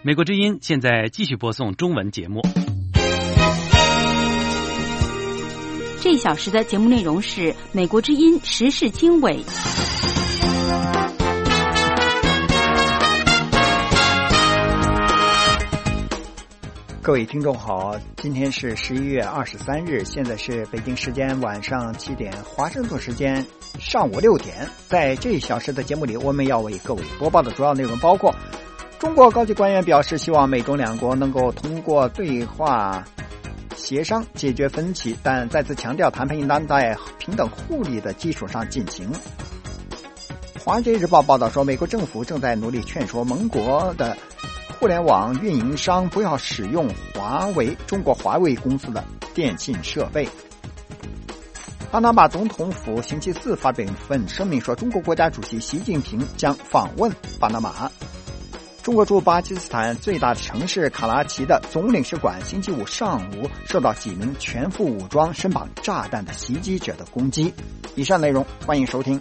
美国之音现在继续播送中文节目。 这一小时的节目内容是美国之音时事经纬。 各位听众好，今天是11月23日，现在是北京时间晚上7点，华盛顿时间上午6点。在这一小时的节目里，我们要为各位播报的主要内容包括：中国高级官员表示，希望美中两国能够通过对话协商解决分歧，但再次强调谈判应当在平等互利的基础上进行。华尔街日报报道说，美国政府正在努力劝说盟国的互联网运营商不要使用中国华为公司的电信设备。巴拿马总统府星期四发表一份声明说，中国国家主席习近平将访问巴拿马。中国驻巴基斯坦最大的城市卡拉奇的总领事馆星期五上午受到几名全副武装身绑炸弹的袭击者的攻击。以上内容欢迎收听。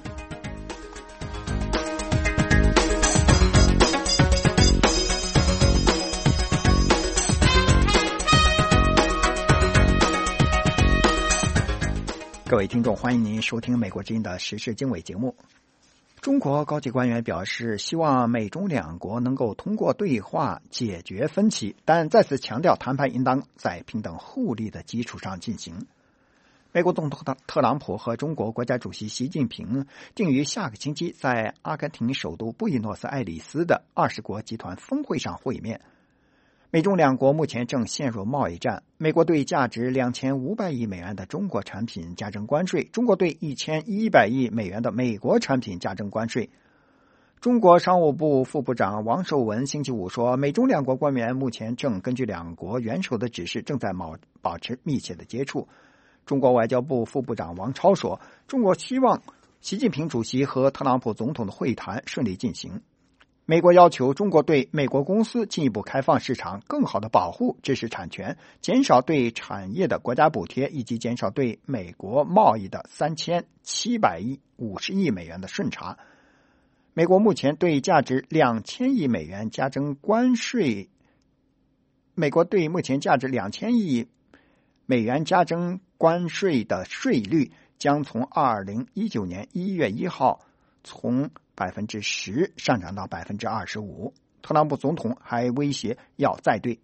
各位听众，欢迎您收听美国之音的时事经纬节目。中国高级官员表示，希望美中两国能够通过对话解决分歧，但再次强调谈判应当在平等互利的基础上进行。美国总统特朗普和中国国家主席习近平定于下个星期在阿根廷首都布宜诺斯艾利斯的20国集团峰会上会面。美中两国目前正陷入贸易战，美国对价值2500亿美元的中国产品加征关税，中国对1100亿美元的美国产品加征关税。中国商务部副部长王受文星期五说，美中两国官员目前正根据两国元首的指示正在保持密切的接触。中国外交部副部长王超说，中国希望习近平主席和特朗普总统的会谈顺利进行。美国要求中国对美国公司进一步开放市场，更好地保护知识产权，减少对产业的国家补贴，以及减少对美国贸易的3750亿美元的顺差。美国目前对价值2000亿美元加征关税，美国对目前价值2000亿美元加征关税的税率将从2019年1月1号从10%上涨到25%。特朗普总统还威胁要再对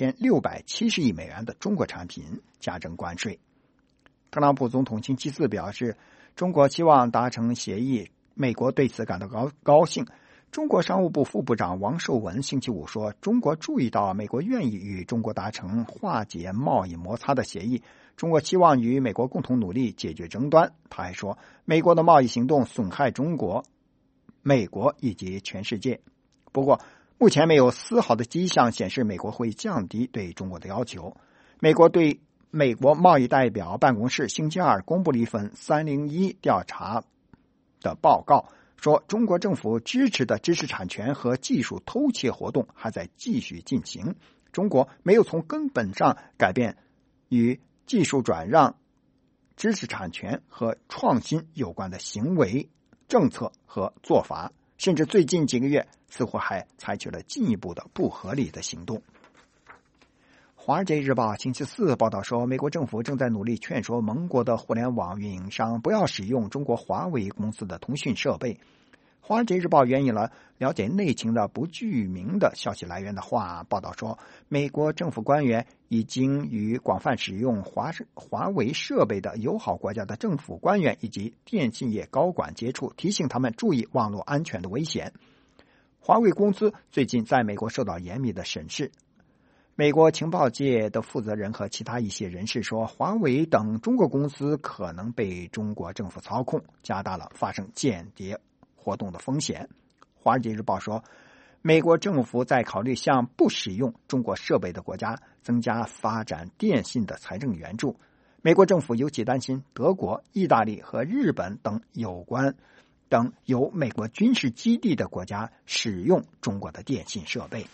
2670亿美元的中国产品加征关税。特朗普总统星期四表示，中国希望达成协议，美国对此感到高兴。中国商务部副部长王受文星期五说，中国注意到美国愿意与中国达成化解贸易摩擦的协议，中国期望与美国共同努力解决争端。他还说，美国的贸易行动损害中国、美国以及全世界。不过目前没有丝毫的迹象显示美国会降低对中国的要求。美国贸易代表办公室星期二公布了一份301调查的报告，说中国政府支持的知识产权和技术偷窃活动还在继续进行。中国没有从根本上改变与技术转让、知识产权和创新有关的行为、政策和做法，甚至最近几个月似乎还采取了进一步的不合理的行动。华尔街日报星期四报道说，美国政府正在努力劝说盟国的互联网运营商不要使用中国华为公司的通讯设备。华尔街日报援引了了解内情的不具名的消息来源的话报道说，美国政府官员已经与广泛使用华为设备的友好国家的政府官员以及电信业高管接触，提醒他们注意网络安全的危险。华为公司最近在美国受到严密的审视。美国情报界的负责人和其他一些人士说，华为等中国公司可能被中国政府操控，加大了发生间谍活动的风险。华尔街日报说，美国政府在考虑向不使用中国设备的国家增加发展电信的财政援助。美国政府尤其担心德国、意大利和日本等有美国军事基地的国家使用中国的电信设备。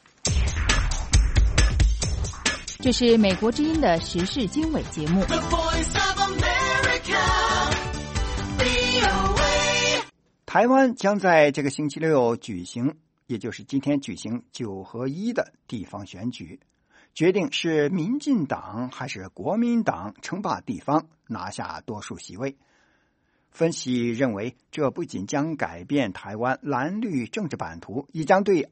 这是美国之音的时事经纬节目。 台湾将在这个星期六举行也就是今天举行9合1的地方选举，决定是民进党还是国民党称霸地方，拿下多数席位。分析认为，这不仅将改变台湾蓝绿政治版图，也将对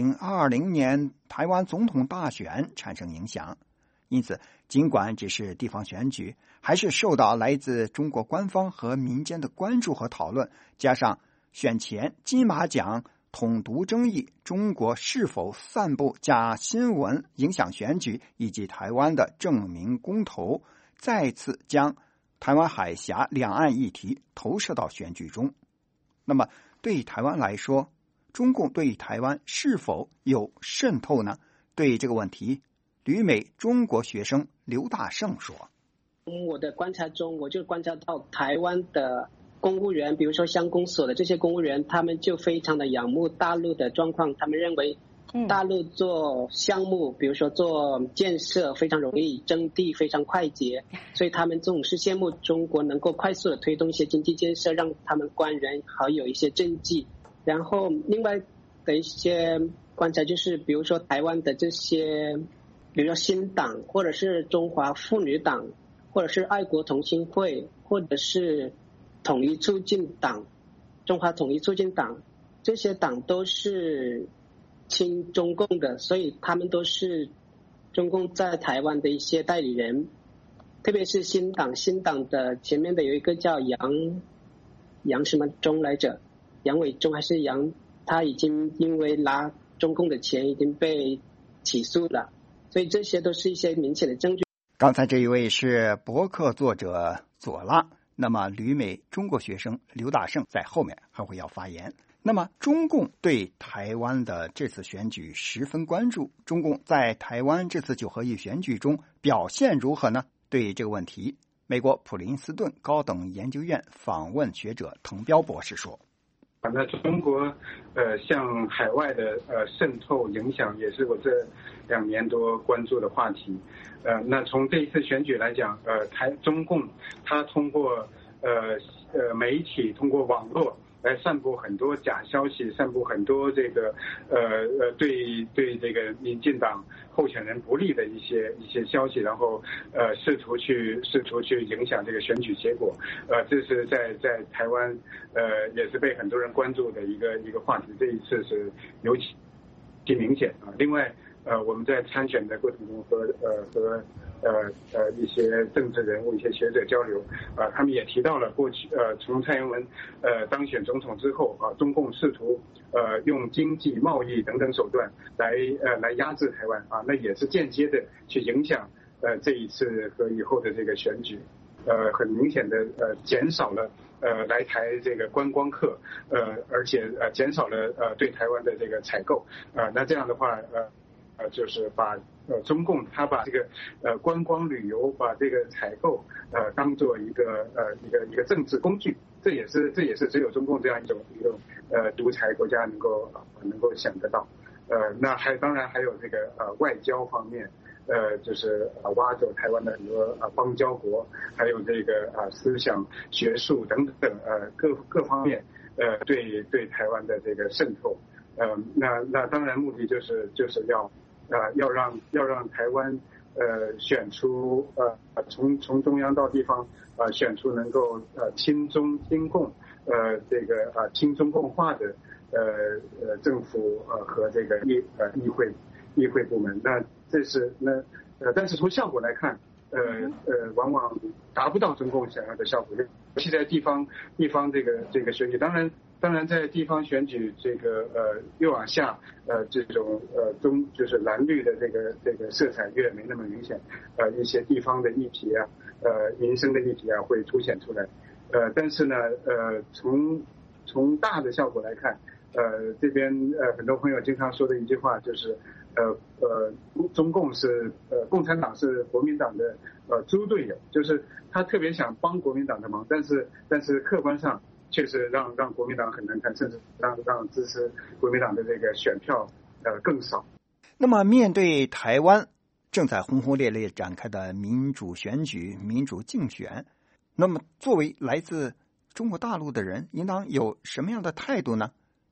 2020年台湾总统大选产生影响。因此，尽管只是地方选举，还是受到来自中国官方和民间的关注和讨论，加上选前金马奖统独争议，中国是否散布假新闻影响选举，以及台湾的证明公投，再次将台湾海峡两岸议题投射到选举中。那么对台湾来说，中共对台湾是否有渗透呢？对这个问题，旅美中国学生刘大胜说， 从我的观察中，我就观察到台湾的公务员，比如说乡公所的这些公务员，他们就非常的仰慕大陆的状况，他们认为大陆做项目，比如说做建设非常容易，征地非常快捷，所以他们总是羡慕中国能够快速的推动一些经济建设，让他们官员还有一些政绩。然后另外的一些观察就是，比如说台湾的这些，比如说新党，或者是中华妇女党，或者是爱国同心会，或者是统一促进党、中华统一促进党，这些党都是亲中共的，所以他们都是中共在台湾的一些代理人。特别是新党的前面的有一个叫杨什么忠来着，杨伟忠还是杨，他已经因为拿中共的钱已经被起诉了，所以这些都是一些明显的证据。 刚才这一位是博客作者左拉，那么旅美中国学生刘大胜在后面还会要发言。那么中共对台湾的这次选举十分关注，中共在台湾这次9合1选举中表现如何呢？对这个问题，美国普林斯顿高等研究院访问学者滕彪博士说， 那中国向海外的渗透影响也是我这2年多关注的话题。那从这一次选举来讲，中共它通过媒体，通过网络来散布很多假消息，散布很多这个对这个民进党候选人不利的一些消息，然后试图去影响这个选举结果。这是在台湾也是被很多人关注的一个话题，这一次是尤其明显啊。另外我们在参选的过程中和一些政治人物、一些学者交流，他们也提到了过去从蔡英文当选总统之后中共试图用经济、贸易等等手段来压制台湾那也是间接的去影响这一次和以后的这个选举，很明显的减少了来台这个观光客，而且减少了对台湾的这个采购，那这样的话就是把中共他把这个观光旅游，把这个采购当做一个政治工具，这也是只有中共这样一种独裁国家能够想得到。那当然还有这个外交方面，就是挖走台湾的很多邦交国，还有这个思想、学术等等各方面对台湾的这个渗透。那当然目的就是要让台湾选出从中央到地方选出能够亲中亲共这个亲中共化的政府和这个议会部门。那这是但是从效果来看，往往达不到中共想要的效果，尤其在地方这个选举。当然在地方选举这个越往下这种就是蓝绿的这个色彩越没那么明显，一些地方的议题民生的议题会凸显出来。但是呢从大的效果来看，这边很多朋友经常说的一句话就是中共是共产党是国民党的猪队友，就是他特别想帮国民党的忙，但是客观上确实让国民党很难看，甚至让支持国民党的这个选票更少。 那么面对台湾正在轰轰烈烈展开的民主选举、民主竞选，那么作为来自中国大陆的人，应当有什么样的态度呢？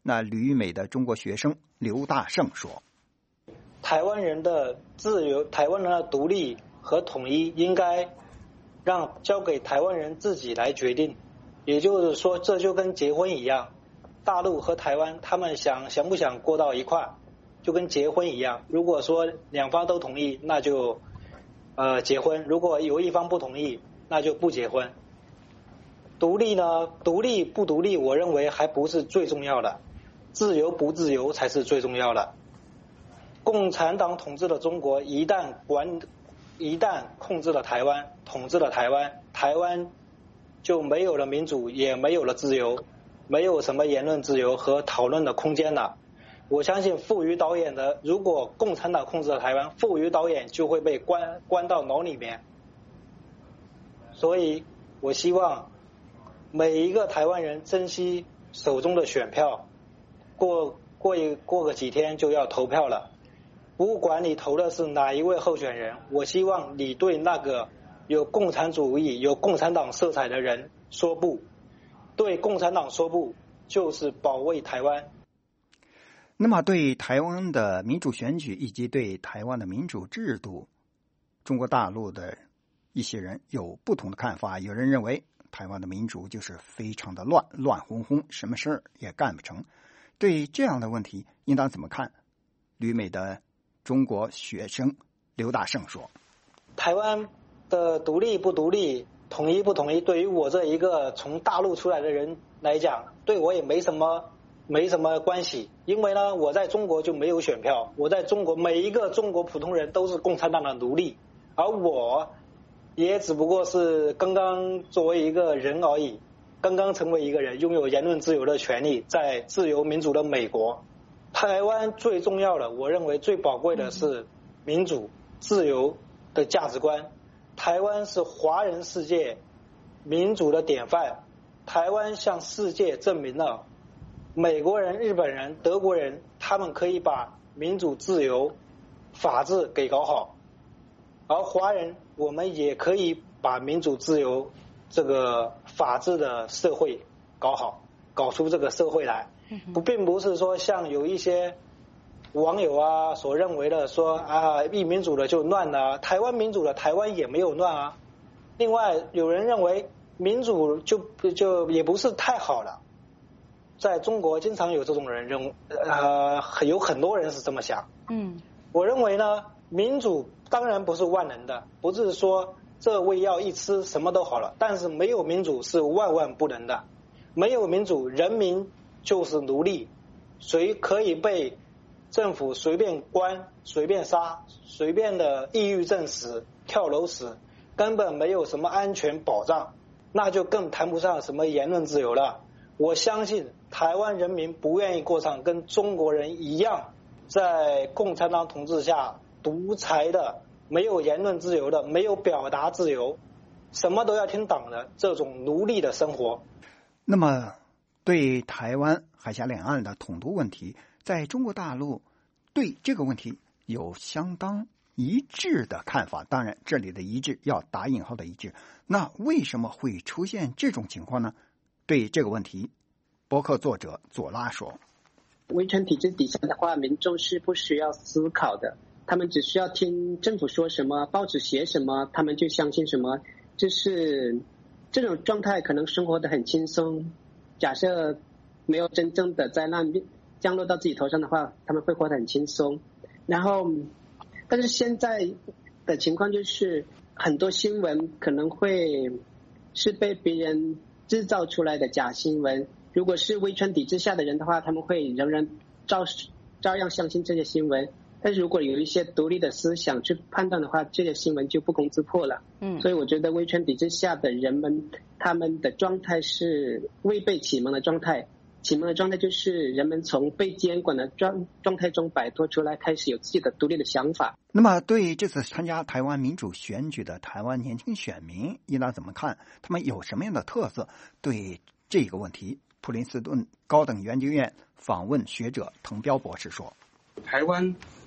那旅美的中国学生刘大胜说： 台湾人的自由、台湾人的独立和统一应该交给台湾人自己来决定。也就是说，这就跟结婚一样，大陆和台湾他们想不想过到一块，就跟结婚一样。如果说两方都同意，那就结婚；如果有一方不同意，那就不结婚。独立呢？独立不独立，我认为还不是最重要的，自由不自由才是最重要的。共产党统治的中国一旦控制了台湾，统治了台湾，台湾就没有了民主，也没有了自由，没有什么言论自由和讨论的空间了。我相信傅余导演的，如果共产党控制了台湾，傅余导演就会被关到牢里面。所以我希望每一个台湾人珍惜手中的选票，过个几天就要投票了。不管你投的是哪一位候选人，我希望你对那个有共产主义、有共产党色彩的人说不。对共产党说不，就是保卫台湾。 那么对台湾的民主选举以及对台湾的民主制度，中国大陆的一些人有不同的看法。有人认为台湾的民主就是非常的乱哄哄，什么事儿也干不成。对这样的问题应当怎么看？旅美的中国学生刘大胜说： 台湾的独立不独立，统一不统一，对于我这一个从大陆出来的人来讲，对我也没什么关系。因为呢，我在中国就没有选票，我在中国每一个中国普通人都是共产党的奴隶，而我也只不过是刚刚作为一个人而已，刚刚成为一个人，拥有言论自由的权利，在自由民主的美国。台湾最重要的，我认为最宝贵的是民主自由的价值观。台湾是华人世界民主的典范，台湾向世界证明了美国人、日本人、德国人他们可以把民主自由法治给搞好，而华人我们也可以把民主自由这个法治的社会搞好，搞出这个社会来。并不是说像有一些网友啊所认为的说一民主的就乱了，台湾民主的台湾也没有乱啊。另外有人认为民主就也不是太好了，在中国经常有这种人有很多人是这么想。我认为呢，民主当然不是万能的，不是说这味药一吃什么都好了，但是没有民主是万万不能的。没有民主，人民就是奴隶，谁可以被政府随便关、随便杀、随便的抑郁症死、跳楼死，根本没有什么安全保障，那就更谈不上什么言论自由了。我相信台湾人民不愿意过上跟中国人一样，在共产党统治下独裁的、没有言论自由的、没有表达自由、什么都要听党的这种奴隶的生活。 那么对台湾海峡两岸的统独问题，在中国大陆对这个问题有相当一致的看法，当然这里的一致要打引号的一致。那为什么会出现这种情况呢？对这个问题，博客作者左拉说： 威权体制底下的话，民众是不需要思考的，他们只需要听政府说什么，报纸写什么，他们就相信什么。就是这种状态可能生活得很轻松，假设没有真正的灾难降落到自己头上的话，他们会活得很轻松。然后但是现在的情况就是很多新闻可能会是被别人制造出来的假新闻，如果是威权体制下的人的话，他们会仍然照样相信这些新闻，但是如果有一些独立的思想去判断的话，这些新闻就不攻自破了。所以我觉得威权体制下的人们，他们的状态是未被启蒙的状态。启蒙的状态就是人们从被监管的状态中摆脱出来，开始有自己的独立的想法。 那么对这次参加台湾民主选举的台湾年轻选民应当怎么看？他们有什么样的特色？对这个问题，普林斯顿高等研究院访问学者滕彪博士说： 台湾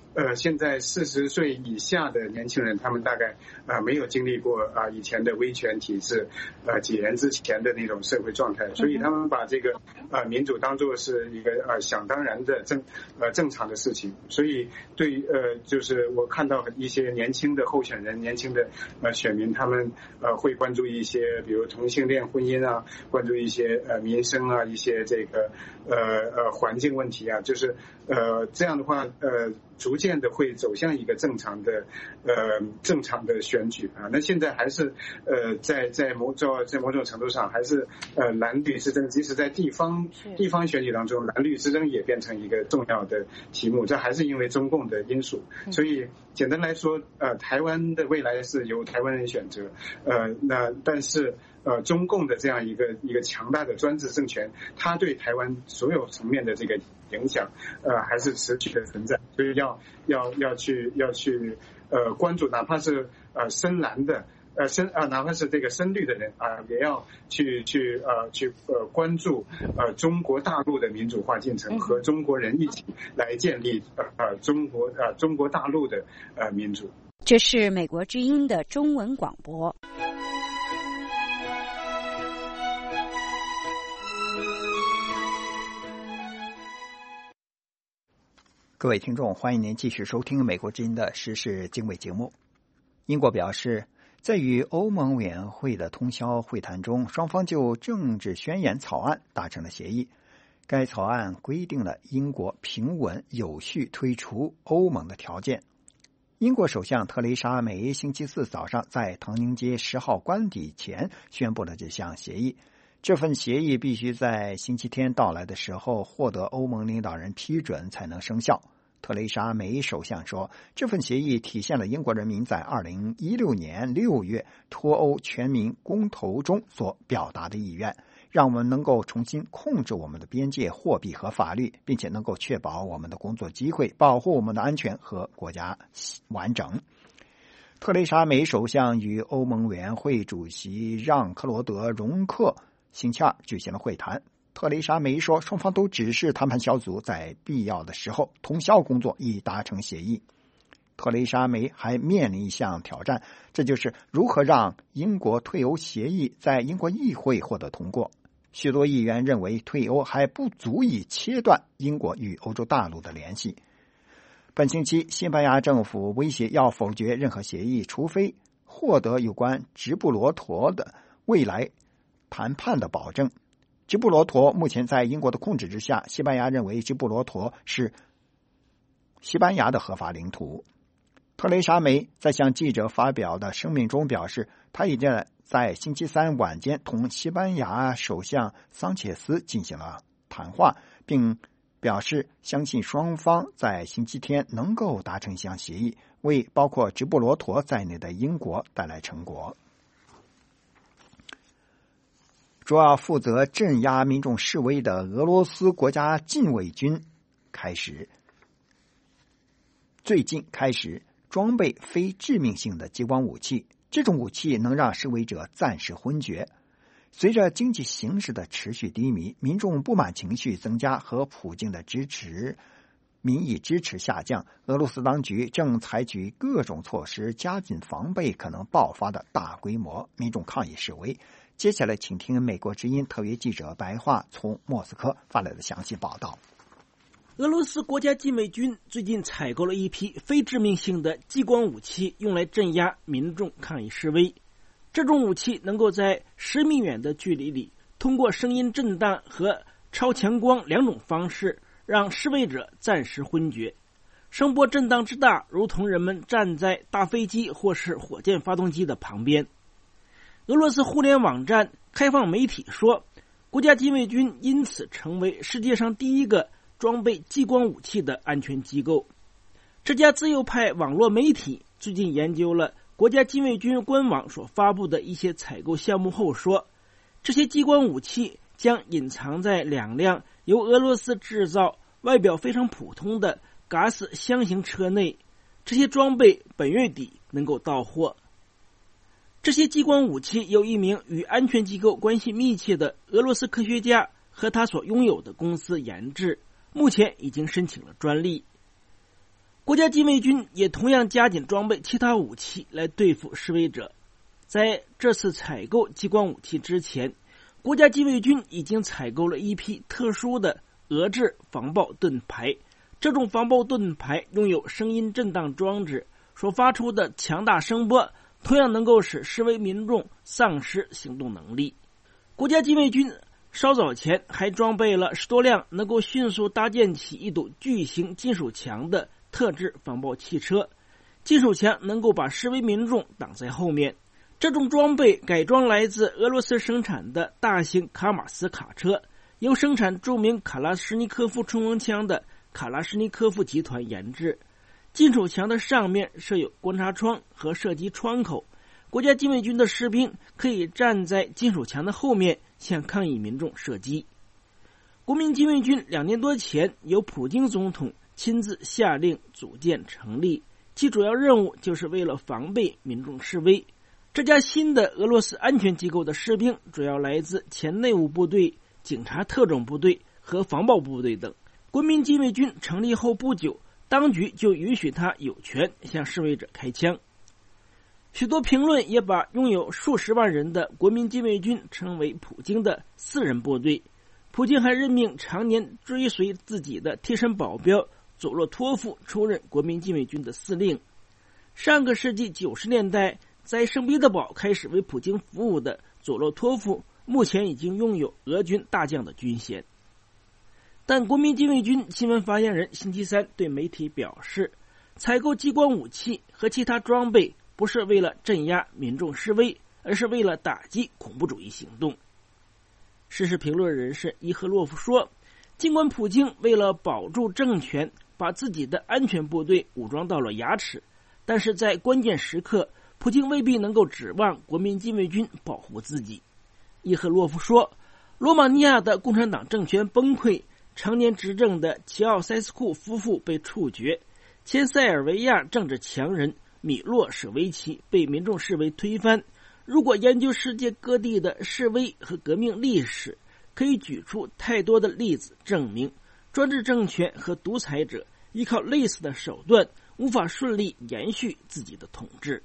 现在40岁以下的年轻人，他们大概没有经历过以前的威权体制几年之前的那种社会状态，所以他们把这个民主当作是一个想当然的正常的事情。所以对就是我看到一些年轻的候选人、年轻的选民，他们会关注一些比如同性恋婚姻啊，关注一些民生啊，一些这个环境问题啊，就是这样的话逐渐的会走向一个正常的选举啊。那现在还是在某种程度上还是蓝绿之争，即使在地方选举当中，蓝绿之争也变成一个重要的题目，这还是因为中共的因素。所以简单来说台湾的未来是由台湾人选择，那但是中共的这样一个强大的专制政权，它对台湾所有层面的这个影响还是持续的存在，所以要去关注，哪怕是深蓝的哪怕是这个深绿的人也要去关注中国大陆的民主化进程，和中国人一起来建立中国大陆的民主。 这是美国之音的中文广播。 各位听众，欢迎您继续收听美国之音的时事经纬节目。英国表示，在与欧盟委员会的通宵会谈中，双方就政治宣言草案达成了协议。该草案规定了英国平稳有序退出欧盟的条件。英国首相特蕾莎梅星期四早上在唐宁街10号官邸前宣布了这项协议。这份协议必须在星期天到来的时候获得欧盟领导人批准才能生效。特蕾莎梅首相说，这份协议体现了英国人民在2016年6月脱欧全民公投中所表达的意愿，让我们能够重新控制我们的边界、货币和法律，并且能够确保我们的工作机会，保护我们的安全和国家完整。特蕾莎梅首相与欧盟委员会主席让·克罗德·容克星期二举行了会谈。特蕾莎梅说，双方都指示谈判小组在必要的时候通宵工作以达成协议。特蕾莎梅还面临一项挑战，这就是如何让英国退欧协议在英国议会获得通过。许多议员认为退欧还不足以切断英国与欧洲大陆的联系。本星期，西班牙政府威胁要否决任何协议，除非获得有关直布罗陀的未来谈判的保证。直布罗陀目前在英国的控制之下，西班牙认为直布罗陀是西班牙的合法领土。特蕾莎梅在向记者发表的声明中表示，她已经在星期三晚间同西班牙首相桑切斯进行了谈话，并表示相信双方在星期天能够达成一项协议，为包括直布罗陀在内的英国带来成果。主要负责镇压民众示威的俄罗斯国家禁卫军最近开始装备非致命性的激光武器，这种武器能让示威者暂时昏厥。随着经济形势的持续低迷，民众不满情绪增加和普京的民意支持下降，俄罗斯当局正采取各种措施加紧防备可能爆发的大规模民众抗议示威。接下来请听美国之音特约记者白桦从莫斯科发来的详细报道。 俄罗斯国家禁卫军最近采购了一批非致命性的激光武器，用来镇压民众抗议示威。这种武器能够在10米远的距离里，通过声音震荡和超强光2种方式，让示威者暂时昏厥。声波震荡之大，如同人们站在大飞机或是火箭发动机的旁边。俄罗斯互联网站开放媒体说，国家禁卫军因此成为世界上第一个装备激光武器的安全机构。这家自由派网络媒体最近研究了国家禁卫军官网所发布的一些采购项目后说，这些激光武器将隐藏在2辆由俄罗斯制造、外表非常普通的 GAS 箱型车内。这些装备本月底能够到货。这些激光武器由一名与安全机构关系密切的俄罗斯科学家和他所拥有的公司研制，目前已经申请了专利。 国家禁卫军也同样加紧装备其他武器来对付示威者。在这次采购激光武器之前，国家禁卫军已经采购了一批特殊的俄制防爆盾牌。这种防爆盾牌拥有声音震荡装置，所发出的强大声波同样能够使示威民众丧失行动能力。国家禁卫军稍早前还装备了10多辆能够迅速搭建起一堵巨型金属墙的特制防爆汽车，金属墙能够把示威民众挡在后面。这种装备改装来自俄罗斯生产的大型卡马斯卡车，由生产著名卡拉什尼科夫冲锋枪的卡拉什尼科夫集团研制。金属墙的上面设有观察窗和射击窗口，国家禁卫军的士兵可以站在金属墙的后面向抗议民众射击。国民禁卫军2年多前由普京总统亲自下令组建成立，其主要任务就是为了防备民众示威。这家新的俄罗斯安全机构的士兵主要来自前内务部队、警察特种部队和防暴部队等。国民禁卫军成立后不久，当局就允许他有权向示威者开枪。许多评论也把拥有数十万人的国民禁卫军称为普京的私人部队。普京还任命常年追随自己的贴身保镖佐洛托夫出任国民禁卫军的司令。上个世纪90年代在圣彼得堡开始为普京服务的佐洛托夫目前已经拥有俄军大将的军衔。但国民禁卫军新闻发言人星期三对媒体表示，采购激光武器和其他装备不是为了镇压民众示威，而是为了打击恐怖主义行动。时事评论人士伊赫洛夫说，尽管普京为了保住政权把自己的安全部队武装到了牙齿，但是在关键时刻普京未必能够指望国民禁卫军保护自己。伊赫洛夫说，罗马尼亚的共产党政权崩溃，常年执政的齐奥塞斯库夫妇被处决，前塞尔维亚政治强人米洛舍维奇被民众视为推翻。如果研究世界各地的示威和革命历史，可以举出太多的例子证明，专制政权和独裁者依靠类似的手段无法顺利延续自己的统治。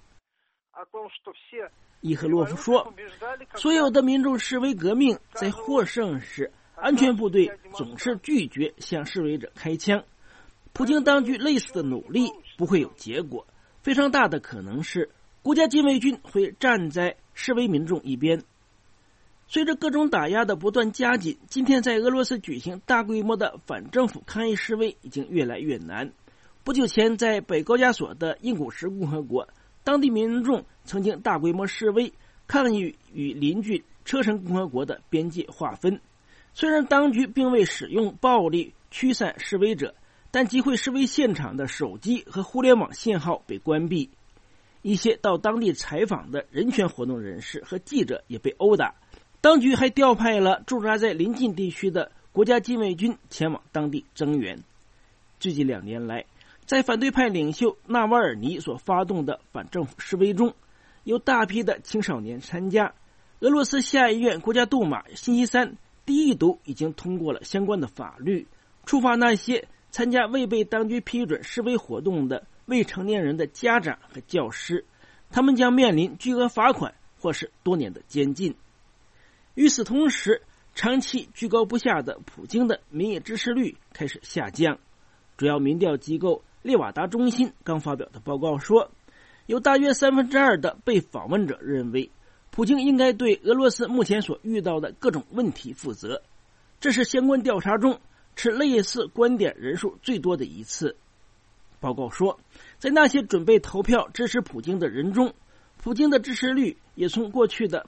伊赫洛夫说，所有的民众示威革命在获胜时，安全部队总是拒绝向示威者开枪。普京当局类似的努力不会有结果，非常大的可能是国家禁卫军会站在示威民众一边。随着各种打压的不断加紧，今天在俄罗斯举行大规模的反政府抗议示威已经越来越难。不久前在北高加索的印古什共和国，当地民众曾经大规模示威，抗议与邻居车臣共和国的边界划分。虽然当局并未使用暴力驱散示威者，但集会示威现场的手机和互联网信号被关闭。一些到当地采访的人权活动人士和记者也被殴打。当局还调派了驻扎在邻近地区的国家禁卫军前往当地增援。最近2年来，在反对派领袖纳瓦尔尼所发动的反政府示威中，有大批的青少年参加。俄罗斯下议院国家杜马星期三第一读已经通过了相关的法律，处罚那些参加未被当局批准示威活动的未成年人的家长和教师，他们将面临巨额罚款或是多年的监禁。与此同时，长期居高不下的普京的民意支持率开始下降。主要民调机构列瓦达中心刚发表的报告说，有大约2/3的被访问者认为普京应该对俄罗斯目前所遇到的各种问题负责。这是相关调查中持类似观点人数最多的一次。报告说，在那些准备投票支持普京的人中，普京的支持率也从过去的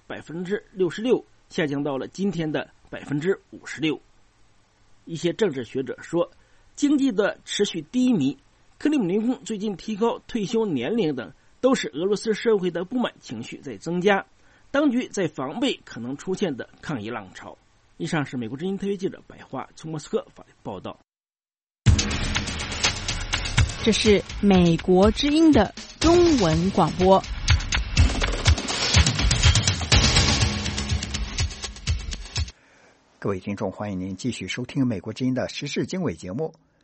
66% 下降到了今天的 56%。一些政治学者说，经济的持续低迷、克里姆林宫最近提高退休年龄等，都使俄罗斯社会的不满情绪在增加，当局在防备可能出现的抗议浪潮。以上是美国之音特约记者白桦从莫斯科发来报道。 这是美国之音的中文广播。 各位听众，欢迎您继续收听美国之音的时事经纬节目。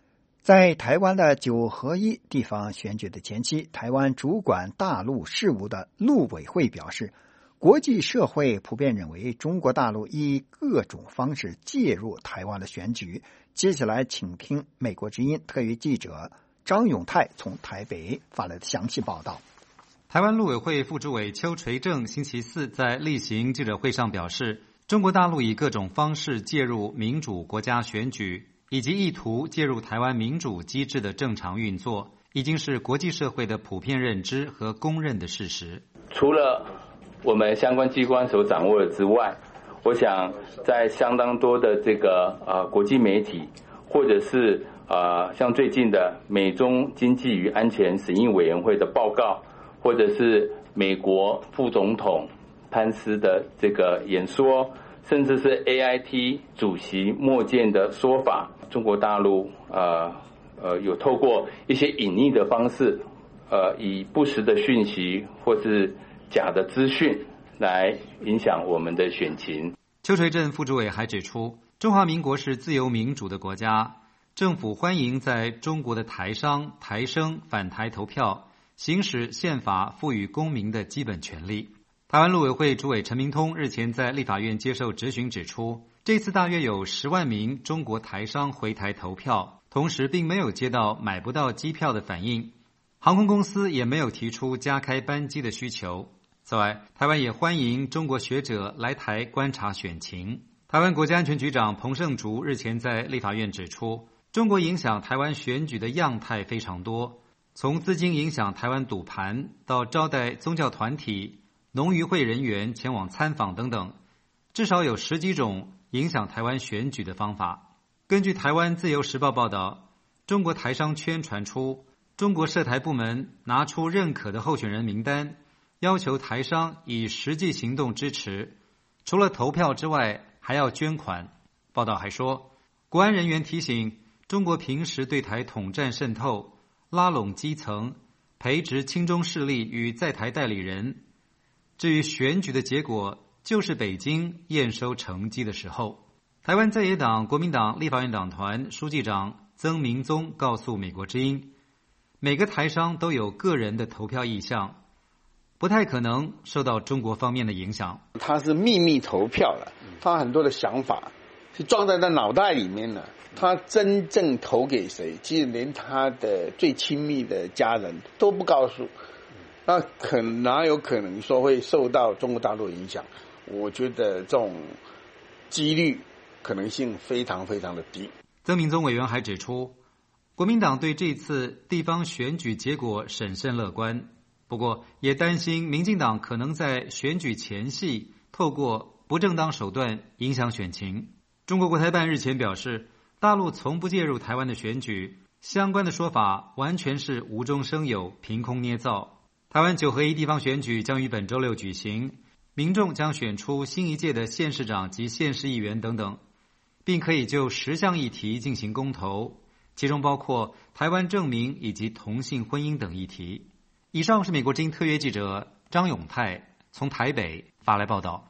在台湾的9合1地方选举的前期，台湾主管大陆事务的陆委会表示，国际社会普遍认为中国大陆以各种方式介入台湾的选举。接下来请听美国之音特约记者张永泰从台北发来的详细报道。 台湾陆委会副主委邱垂正星期四在例行记者会上表示，中国大陆以各种方式介入民主国家选举，以及意图介入台湾民主机制的正常运作，已经是国际社会的普遍认知和公认的事实。 除了我们相关机关所掌握的之外，我想在相当多的这个国际媒体，或者是像最近的美中经济与安全审议委员会的报告，或者是美国副总统潘斯的这个演说，甚至是 AIT 主席莫健的说法，中国大陆有透过一些隐匿的方式，以不实的讯息或是假的资讯来影响我们的选情。 邱垂正副主委还指出，中华民国是自由民主的国家，政府欢迎在中国的台商、台生返台投票，行使宪法赋予公民的基本权利。台湾陆委会主委陈明通日前在立法院接受质询指出，这次大约有10万名中国台商回台投票，同时并没有接到买不到机票的反应，航空公司也没有提出加开班机的需求。此外，台湾也欢迎中国学者来台观察选情。台湾国家安全局长彭胜竹日前在立法院指出，中国影响台湾选举的样态非常多，从资金影响台湾赌盘，到招待宗教团体、农渔会人员前往参访等等，至少有10几种影响台湾选举的方法。根据台湾自由时报报道，中国台商圈传出，中国涉台部门拿出认可的候选人名单，要求台商以实际行动支持，除了投票之外还要捐款。报道还说，国安人员提醒，中国平时对台统战渗透，拉拢基层，培植亲中势力与在台代理人。至于选举的结果，就是北京验收成绩的时候。台湾在野党国民党立法院党团书记长曾明宗告诉美国之音，每个台商都有个人的投票意向，不太可能受到中国方面的影响。 他是秘密投票了，他很多的想法是装在他脑袋里面了。他真正投给谁，其实连他的最亲密的家人都不告诉，那哪有可能说会受到中国大陆影响？我觉得这种几率可能性非常非常的低。 曾明宗委员还指出，国民党对这次地方选举结果审慎乐观，不过也担心民进党可能在选举前夕透过不正当手段影响选情。中国国台办日前表示，大陆从不介入台湾的选举，相关的说法完全是无中生有、凭空捏造。台湾9合1地方选举将于本周6举行，民众将选出新一届的县市长及县市议员等等，并可以就10项议题进行公投，其中包括台湾正名以及同性婚姻等议题。以上是美国之音特约记者张永泰从台北发来报道。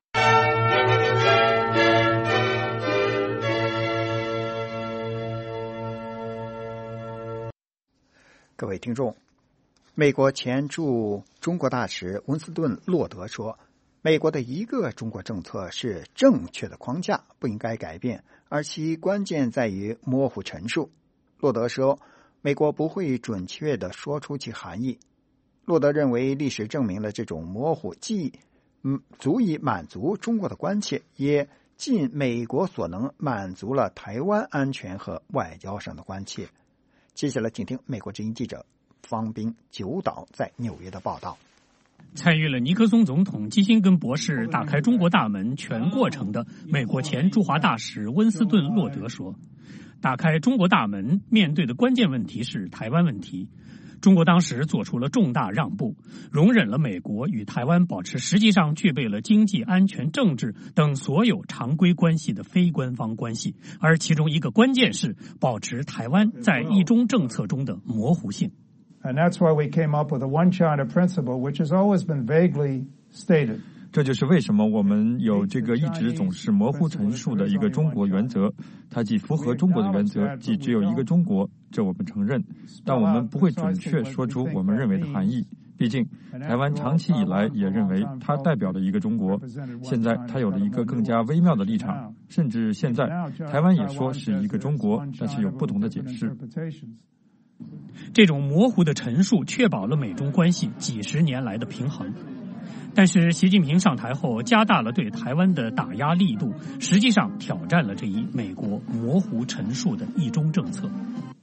各位听众，美国前驻中国大使温斯顿·洛德说，美国的一个中国政策是正确的框架，不应该改变，而其关键在于模糊陈述。洛德说，美国不会准确地说出其含义。洛德认为，历史证明了这种模糊既足以满足中国的关切，也尽美国所能满足了台湾安全和外交上的关切。接下来请听美国之音记者方斌九岛在纽约的报道。 参与了尼克松总统基辛根博士打开中国大门全过程的美国前驻华大使温斯顿·洛德说，打开中国大门面对的关键问题是台湾问题。中国当时做出了重大让步，容忍了美国与台湾保持实际上具备了经济、安全、政治等所有常规关系的非官方关系，而其中一个关键是保持台湾在一中政策中的模糊性。 And that's why we came up with a one China principle, which has always been vaguely stated. 这就是为什么我们有这个一直总是模糊陈述的一个中国原则，它既符合中国的原则，既只有一个中国，这我们承认，但我们不会准确说出我们认为的含义。毕竟台湾长期以来也认为它代表了一个中国，现在它有了一个更加微妙的立场，甚至现在台湾也说是一个中国，但是有不同的解释。 这种模糊的陈述确保了美中关系几十年来的平衡。但是习近平上台后加大了对台湾的打压力度，实际上挑战了这一美国模糊陈述的一中政策。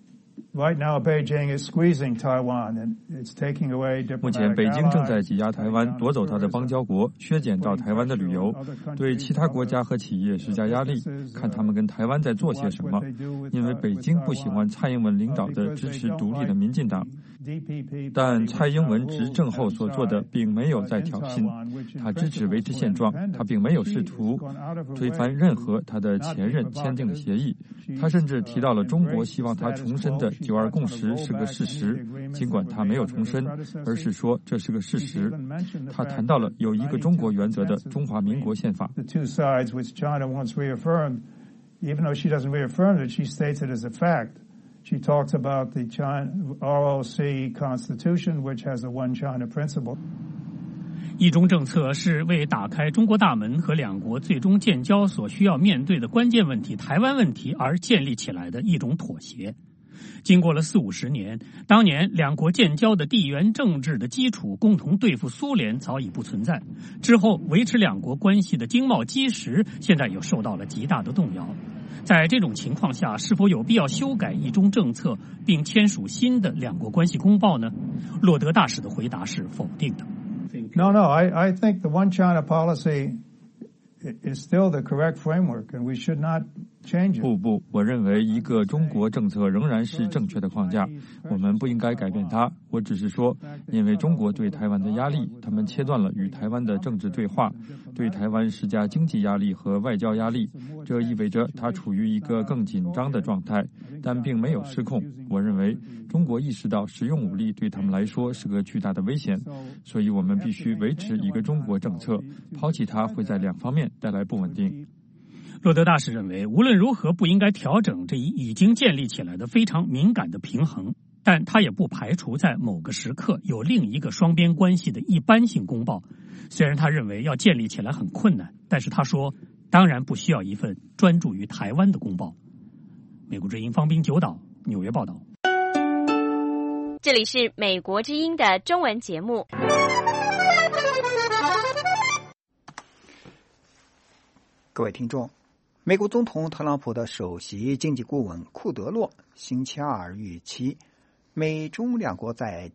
目前北京正在挤压台湾，夺走它的邦交国，削减到台湾的旅游，对其他国家和企业施加压力，看他们跟台湾在做些什么。因为北京不喜欢蔡英文领导的支持独立的民进党，但蔡英文执政后所做的并没有在挑衅，他支持维持现状，他并没有试图推翻任何他的前任签订的协议，他甚至提到了中国希望他重申的9·2共识是个事实，尽管他没有重申，而是说这是个事实。他谈到了有一个中国原则的中华民国宪法。 Even though she doesn't reaffirm it, she states it as a fact. She talks about the ROC Constitution, which has a one China principle. 一中政策是为打开中国大门和两国最终建交所需要面对的关键问题台湾问题而建立起来的一种妥协。经过了40-50年，当年两国建交的地缘政治的基础，共同对付苏联早已不存在。之后维持两国关系的经贸基石，现在又受到了极大的动摇。在这种情况下，是否有必要修改一中政策，并签署新的两国关系公报呢？洛德大使的回答是否定的。 No, I think the one China policy is still the correct framework, and we should not change it. 不，我认为一个中国政策仍然是正确的框架，我们不应该改变它。我只是说，因为中国对台湾的压力，他们切断了与台湾的政治对话，对台湾施加经济压力和外交压力，这意味着它处于一个更紧张的状态，但并没有失控。我认为中国意识到使用武力对他们来说是个巨大的危险，所以我们必须维持一个中国政策，抛弃它会在两方面带来不稳定。 洛德大使认为，无论如何不应该调整这一已经建立起来的非常敏感的平衡，但他也不排除在某个时刻有另一个双边关系的一般性公报。虽然他认为要建立起来很困难，但是他说，当然不需要一份专注于台湾的公报。美国之音方斌九岛纽约报道。 这里是美国之音的中文节目。 各位听众，美国总统特朗普的首席经济顾问库德洛星期二预期，美中两国在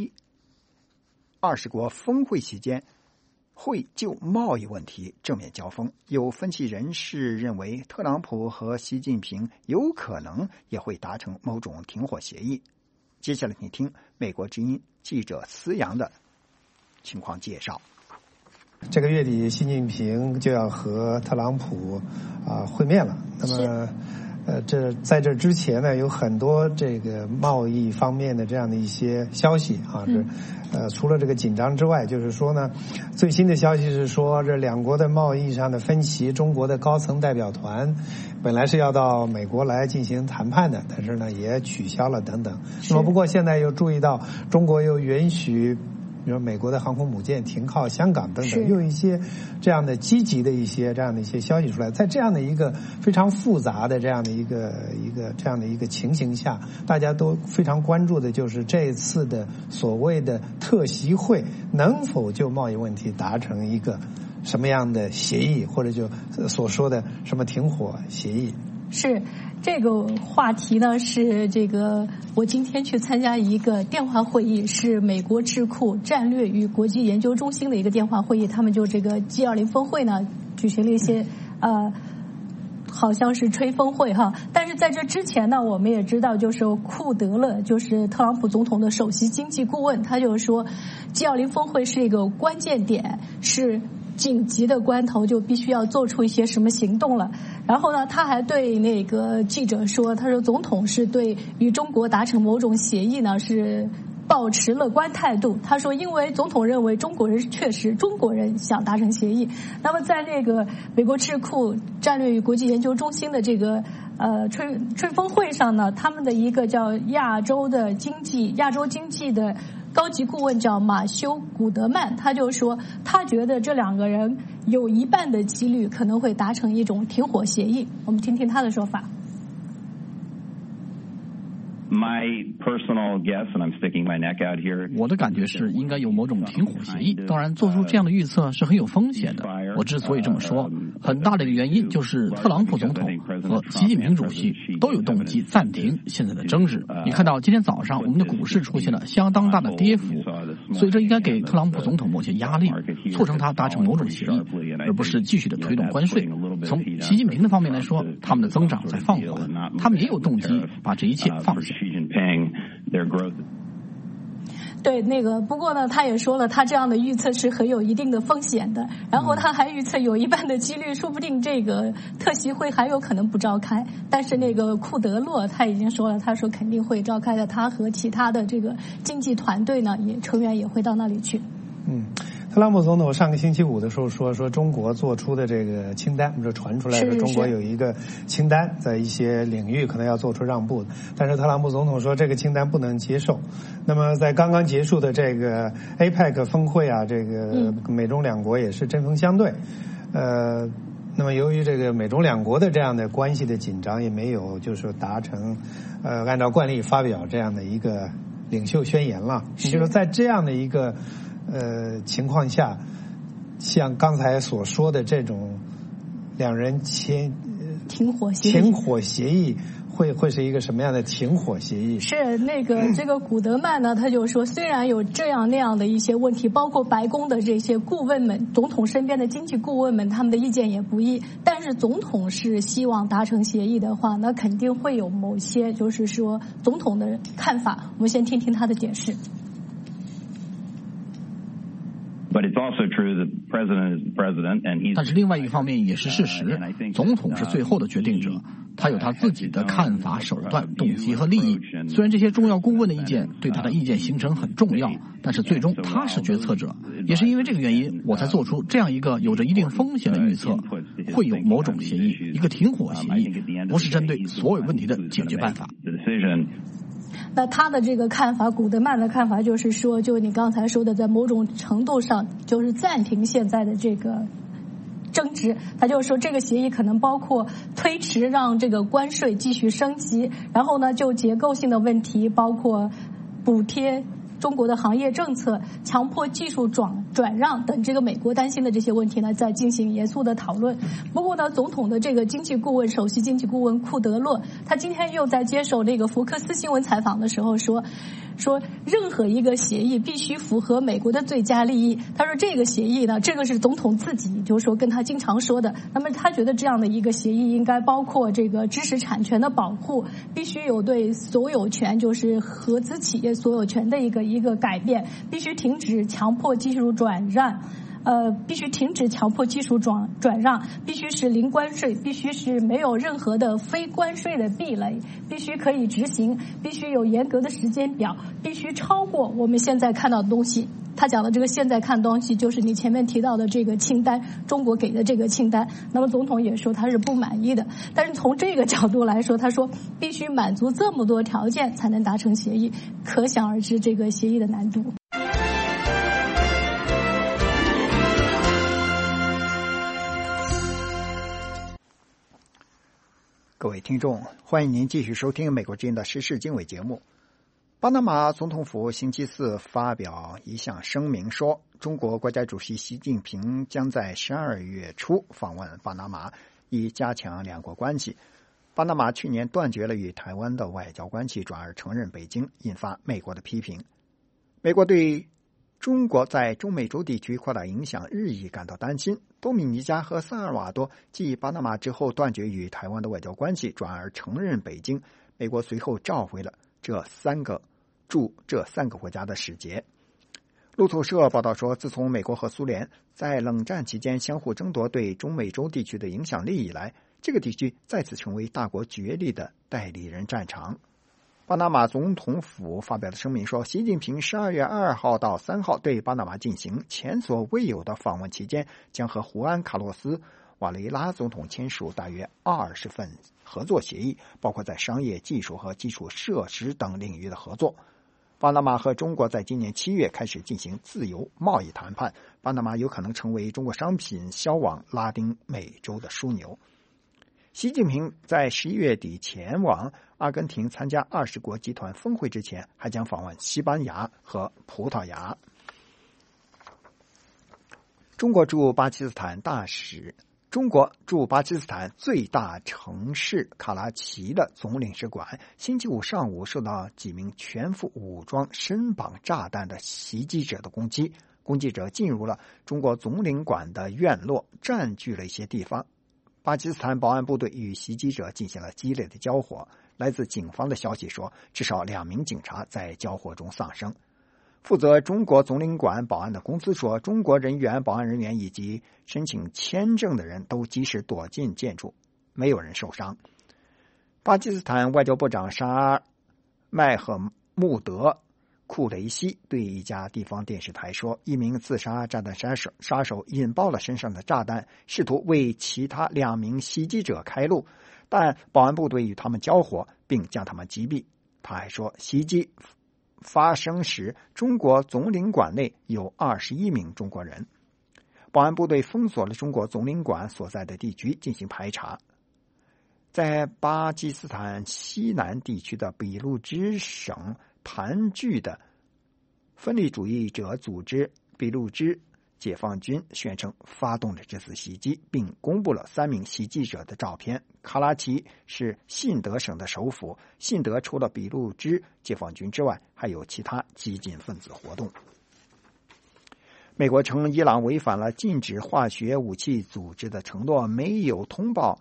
G20国峰会期间会就贸易问题正面交锋。有分析人士认为，特朗普和习近平有可能也会达成某种停火协议。接下来请听美国之音记者思阳的情况介绍。 这个月底，习近平就要和特朗普会面了。那么，在这之前呢，有很多这个贸易方面的这样的一些消息除了这个紧张之外，就是说呢，最新的消息是说，这两国的贸易上的分歧，中国的高层代表团本来是要到美国来进行谈判的，但是呢也取消了等等。那么不过现在又注意到，中国又允许比如美国的航空母舰停靠香港等等，又有一些这样的积极的一些消息出来。在这样的一个非常复杂的这样的一个情形下，大家都非常关注的就是这一次的所谓的特席会能否就贸易问题达成一个什么样的协议，或者就所说的什么停火协议。 是这个话题呢，是这个我今天去参加一个电话会议，是美国智库战略与国际研究中心的一个电话会议，他们就这个 G20 峰会呢举行了一些好像是吹风会哈。但是在这之前呢，我们也知道，就是库德勒，就是特朗普总统的首席经济顾问，他就说 G20 峰会是一个关键点，是紧急的关头就必须要做出一些什么行动了。然后呢，他还对那个记者说，他说总统是对与中国达成某种协议呢是保持乐观态度。他说，因为总统认为中国人想达成协议。那么在那个美国智库战略与国际研究中心的这个吹风会上呢，他们的一个叫亚洲经济的高级顾问叫马修·古德曼，他就说他觉得这两个人有一半的几率可能会达成一种停火协议。我们听听他的说法。 我的感觉是应该有某种停火协议，当然做出这样的预测是很有风险的。我之所以这么说，很大的一个原因就是特朗普总统和习近平主席都有动机暂停现在的争执。你看到今天早上我们的股市出现了相当大的跌幅，所以这应该给特朗普总统某些压力，促成他达成某种协议，而不是继续的推动关税。从习近平的方面来说，他们的增长在放缓，他们也有动机把这一切放下。 对，不过呢，他也说了，他这样的预测是很有一定的风险的。然后他还预测有一半的几率，说不定这个特席会还有可能不召开。但是那个库德洛他已经说了，他说肯定会召开的，他和其他的这个经济团队呢，成员也会到那里去。 特朗普总统上个星期五的时候说中国做出的这个清单，这传出来的中国有一个清单，在一些领域可能要做出让步的，但是特朗普总统说这个清单不能接受。那么在刚刚结束的这个 APEC 峰会啊，这个美中两国也是针锋相对。那么由于这个美中两国的这样的关系的紧张，也没有就是达成按照惯例发表这样的一个领袖宣言了。也就是在这样的一个情况下，像刚才所说的这种两人停火协议会是一个什么样的停火协议？ 是这个古德曼呢，他就说，虽然有这样那样的一些问题，包括白宫的这些顾问们，总统身边的经济顾问们，他们的意见也不一，但是总统是希望达成协议的话，那肯定会有某些就是说总统的看法。我们先听听他的解释。 但是另外一方面也是事实，总统是最后的决定者，他有他自己的看法、手段、动机和利益。虽然这些重要顾问的意见对他的意见形成很重要，但是最终他是决策者。也是因为这个原因，我才做出这样一个有着一定风险的预测，会有某种协议，一个停火协议，不是针对所有问题的解决办法。 那他的这个看法，古德曼的看法就是说，就你刚才说的，在某种程度上就是暂停现在的这个争执。他就是说，这个协议可能包括推迟让这个关税继续升级，然后呢，就结构性的问题，包括补贴中国的行业政策、强迫技术转让等这个美国担心的这些问题呢，在进行严肃的讨论。不过呢，总统的这个首席经济顾问库德洛，他今天又在接受那个福克斯新闻采访的时候说任何一个协议必须符合美国的最佳利益。他说这个协议呢，这个是总统自己就是说跟他经常说的。那么他觉得这样的一个协议应该包括这个知识产权的保护，必须有对所有权，就是合资企业所有权的一个改变，必须停止强迫技术转让。必须停止强迫技术转让，必须是零关税，必须是没有任何的非关税的壁垒，必须可以执行，必须有严格的时间表，必须超过我们现在看到的东西。他讲的这个现在看东西，就是你前面提到的这个清单，中国给的这个清单。那么总统也说他是不满意的，但是从这个角度来说，他说必须满足这么多条件才能达成协议，可想而知这个协议的难度。 各位听众，欢迎您继续收听美国之音的时事经纬节目。巴拿马总统府星期四发表一项声明说，中国国家主席习近平将在12月初访问巴拿马，以加强两国关系。巴拿马去年断绝了与台湾的外交关系，转而承认北京，引发美国的批评。美国对中国在中美洲地区扩大影响日益感到担心。多米尼加和萨尔瓦多继巴拿马之后断绝与台湾的外交关系，转而承认北京。美国随后召回了这三个国家的使节。路透社报道说，自从美国和苏联在冷战期间相互争夺对中美洲地区的影响力以来，这个地区再次成为大国角力的代理人战场。 巴拿马总统府发表的声明说，习近平12月2号到3号对巴拿马进行前所未有的访问期间，将和胡安·卡洛斯·瓦雷拉总统签署大约20份合作协议，包括在商业、技术和基础设施等领域的合作。巴拿马和中国在今年7月开始进行自由贸易谈判，巴拿马有可能成为中国商品销往拉丁美洲的枢纽。习近平在11月底前往阿根廷参加20国集团峰会之前，还将访问西班牙和葡萄牙。中国驻巴基斯坦最大城市卡拉奇的总领事馆星期五上午受到几名全副武装身绑炸弹的袭击者的攻击，攻击者进入了中国总领馆的院落，占据了一些地方。巴基斯坦保安部队与袭击者进行了激烈的交火，来自警方的消息说，至少2名警察在交火中丧生。负责中国总领馆保安的公司说，中国人员、保安人员以及申请签证的人都及时躲进建筑，没有人受伤。巴基斯坦外交部长沙麦赫穆德库雷西对一家地方电视台说，一名自杀炸弹杀手引爆了身上的炸弹，试图为其他2名袭击者开路，但保安部队与他们交火并将他们击毙。他还说，袭击发生时中国总领馆内有21名中国人。保安部队封锁了中国总领馆所在的地区进行排查。在巴基斯坦西南地区的俾路支省盘踞的分离主义者组织俾路支解放军宣称发动了这次袭击，并公布了3名袭击者的照片。卡拉奇是信德省的首府，信德除了俾路支解放军之外，还有其他激进分子活动。美国称伊朗违反了禁止化学武器组织的承诺，没有通报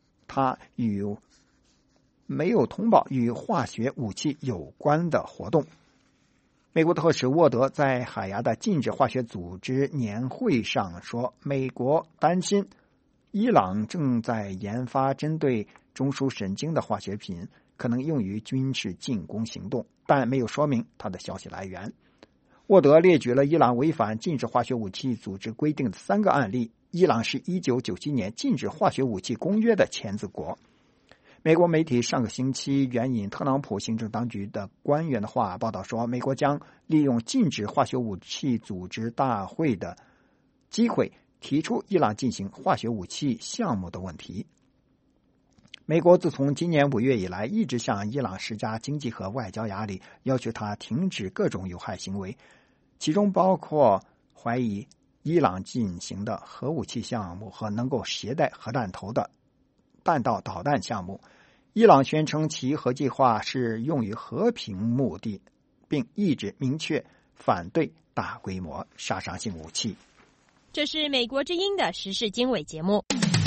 与化学武器有关的活动。美国特使沃德在海牙的禁止化学组织年会上说，美国担心伊朗正在研发针对中枢神经的化学品，可能用于军事进攻行动，但没有说明它的消息来源。沃德列举了伊朗违反禁止化学武器组织规定的3个案例。伊朗是1997年禁止化学武器公约的签字国。美国媒体上个星期援引特朗普行政当局的官员的话报道说，美国将利用禁止化学武器组织大会的机会提出伊朗进行化学武器项目的问题。美国自从今年5月以来一直向伊朗施加经济和外交压力，要求他停止各种有害行为，其中包括怀疑伊朗进行的核武器项目和能够携带核弹头的弹道导弹项目。伊朗宣称其核计划是用于和平目的，并一直明确反对大规模杀伤性武器。 这是美国之音的时事经纬节目。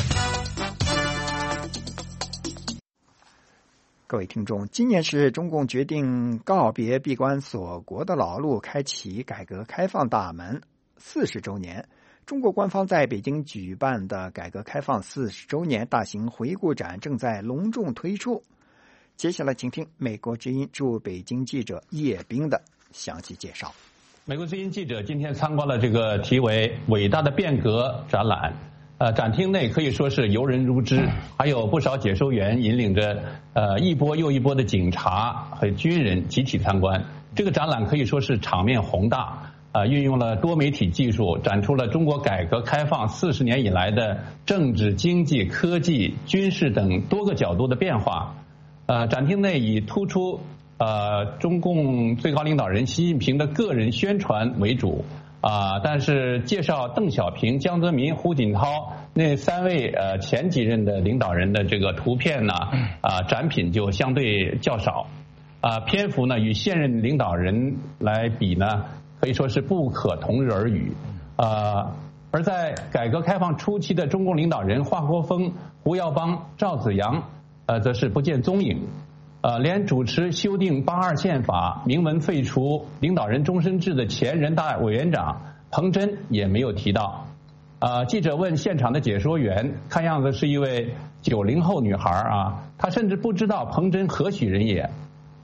各位听众，今年是中共决定告别闭关锁国的老路，开启改革开放大门40周年。中国官方在北京举办的改革开放40周年大型回顾展正在隆重推出。接下来请听美国之音驻北京记者叶冰的详细介绍。 美国之音记者今天参观了这个题为“伟大的变革”展览。展厅内可以说是游人如织，还有不少解说员引领着一波又一波的警察和军人集体参观。这个展览可以说是场面宏大，运用了多媒体技术，展出了中国改革开放40年以来的政治、经济、科技、军事等多个角度的变化。展厅内以突出中共最高领导人习近平的个人宣传为主。但是介绍邓小平、江泽民、胡锦涛那3位前几任的领导人的这个图片呢，展品就相对较少。篇幅呢与现任领导人来比呢，可以说是不可同日而语。而在改革开放初期的中共领导人华国锋、胡耀邦、赵紫阳，则是不见踪影。连主持修订82宪法、明文废除领导人终身制的前人大委员长彭真也没有提到。记者问现场的解说员，看样子是一位90后女孩她甚至不知道彭真何许人也。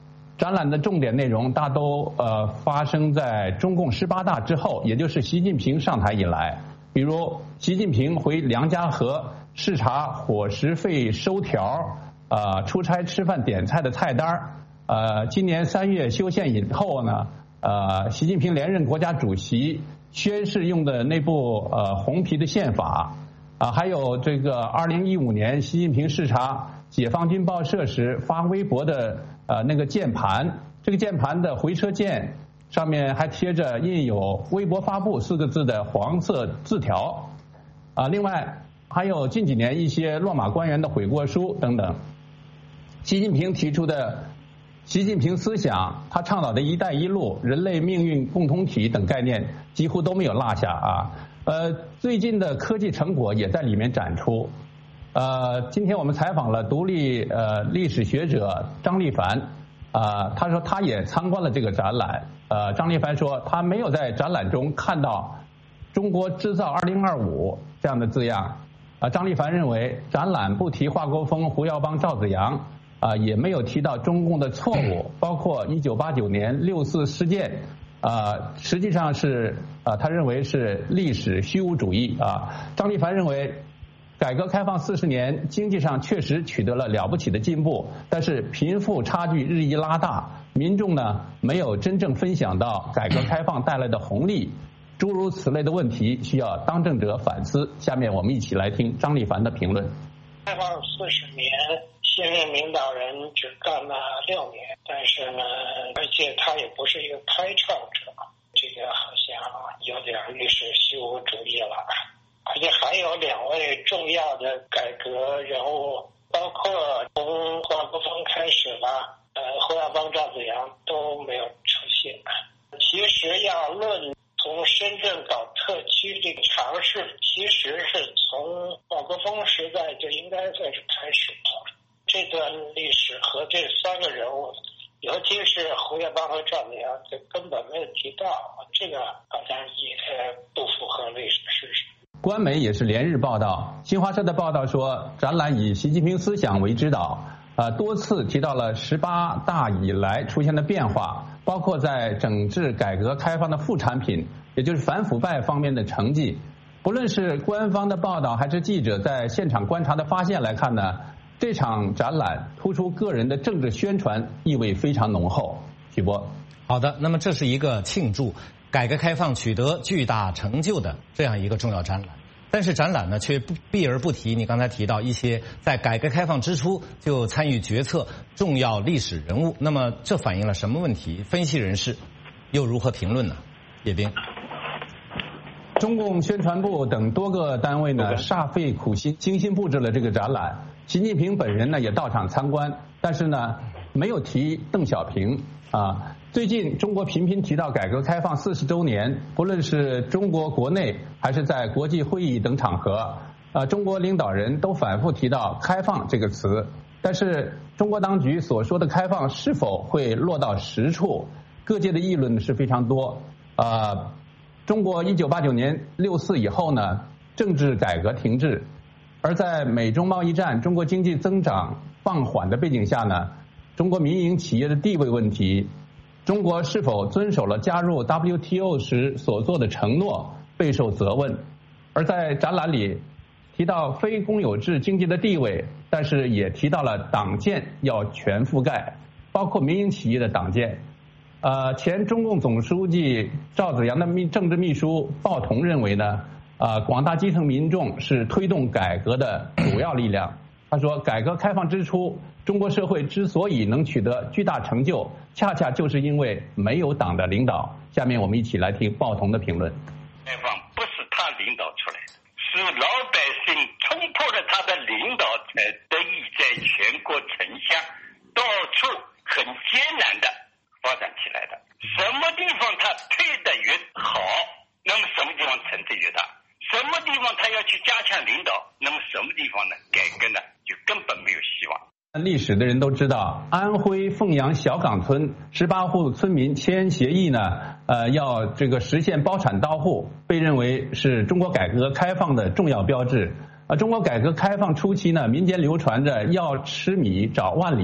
展览的重点内容大都发生在中共18大之后，也就是习近平上台以来。比如习近平回梁家河视察伙食费收条，出差吃饭点菜的菜单。今年3月修宪以后呢，习近平连任国家主席宣誓用的那部红皮的宪法，还有这个2015年习近平视察解放军报社时发微博的那个键盘，这个键盘的回车键上面还贴着印有微博发布4个字的黄色字条，另外还有近几年一些落马官员的悔过书等等。习近平提出的习近平思想，他倡导的一带一路、人类命运共同体等概念几乎都没有落下啊。最近的科技成果也在里面展出。今天我们采访了独立历史学者张立凡，他说他也参观了这个展览。张立凡说他没有在展览中看到中国制造2025这样的字样。张立凡认为展览不提华国锋、胡耀邦、赵紫阳，也没有提到中共的错误，包括1989年6·4事件，实际上是他认为是历史虚无主义啊。张立凡认为改革开放40年，经济上确实取得了了不起的进步，但是贫富差距日益拉大，民众呢没有真正分享到改革开放带来的红利，诸如此类的问题需要当政者反思。下面我们一起来听张立凡的评论。 开放40年，现任领导人只干了6年，但是呢，而且他也不是一个开创者，这个好像有点历史虚无主义了。而且还有2位重要的改革人物，包括从华国锋开始吧，胡耀邦、赵紫阳都没有出现。其实要论从深圳搞特区这个尝试，其实是从华国锋时代就应该算是开始的。这段历史和这3个人物，尤其是胡耀邦和赵紫阳，就根本没有提到，这个好像也不符合历史事实。 官媒也是连日报道，新华社的报道说，展览以习近平思想为指导，多次提到了18大以来出现的变化，包括在整治改革开放的副产品，也就是反腐败方面的成绩。不论是官方的报道还是记者在现场观察的发现来看呢，这场展览突出个人的政治宣传意味非常浓厚。许波， 好的，那么这是一个庆祝改革开放取得巨大成就的这样一个重要展览，但是展览呢却避而不提你刚才提到一些在改革开放之初就参与决策重要历史人物，那么这反映了什么问题？分析人士又如何评论呢？叶斌， 中共宣传部等多个单位呢煞费苦心，精心布置了这个展览。习近平本人呢也到场参观，但是呢没有提邓小平啊。最近中国频频提到改革开放40周年，不论是中国国内还是在国际会议等场合，中国领导人都反复提到开放这个词，但是中国当局所说的开放是否会落到实处，各界的议论是非常多。中国1989年6·4以后呢，政治改革停滞，而在美中贸易战、中国经济增长放缓的背景下呢，中国民营企业的地位问题，中国是否遵守了加入 WTO 时所做的承诺备受责问。而在展览里提到非公有制经济的地位，但是也提到了党建要全覆盖，包括民营企业的党建。前中共总书记赵紫阳的政治秘书鲍同认为呢，广大基层民众是推动改革的主要力量。他说，改革开放之初，中国社会之所以能取得巨大成就，恰恰就是因为没有党的领导。下面我们一起来听鲍同的评论。 开放不是他领导出来的，是老百姓冲破了他的领导，才得以在全国城乡到处很艰难的发展起来的。什么地方他推得越好，那么什么地方成就越大；什么地方他要去加强领导，那么什么地方呢改革呢就根本没有希望。 历史的人都知道，安徽凤阳小岗村18户村民签协议呢，要这个实现包产到户，被认为是中国改革开放的重要标志。中国改革开放初期呢，民间流传着要吃米找万里，